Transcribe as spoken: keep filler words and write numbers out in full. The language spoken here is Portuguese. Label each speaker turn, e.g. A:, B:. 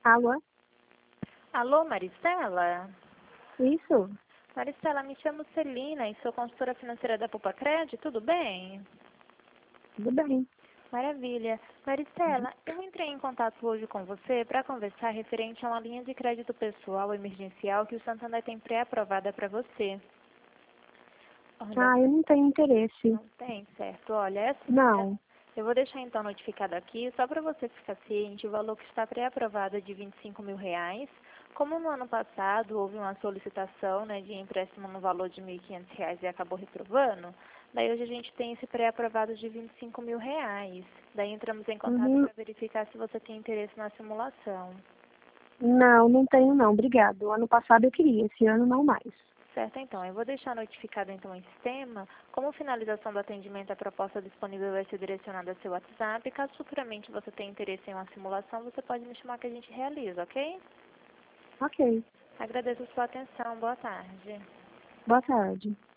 A: Alô?
B: Alô, Maristela?
A: Isso?
B: Maristela, me chamo Celina e sou consultora financeira da Pupacred, tudo bem?
A: Tudo bem.
B: Maravilha. Maristela, eu entrei em contato hoje com você para conversar referente a uma linha de crédito pessoal emergencial que o Santander tem pré-aprovada para você. Olha,
A: Ah, eu não tenho interesse.
B: não tem, certo? Olha, essa,
A: Não.
B: eu vou deixar então notificado aqui, só para você ficar ciente, o valor que está pré-aprovado é de vinte e cinco mil reais. Como no ano passado houve uma solicitação, né, de empréstimo no valor de mil e quinhentos reais e acabou reprovando, daí hoje a gente tem esse pré-aprovado de vinte e cinco mil reais. Daí entramos em contato
A: Uhum.
B: para verificar se você tem interesse na simulação.
A: Não, não tenho não. Obrigado. Ano passado eu queria, esse ano não mais.
B: Certo, então. Eu vou deixar notificado então em sistema. Como finalização do atendimento, a proposta disponível vai ser direcionada ao seu WhatsApp. Caso futuramente você tenha interesse em uma simulação, você pode me chamar que a gente realiza, ok?
A: Ok.
B: Agradeço a sua atenção. Boa tarde.
A: Boa tarde.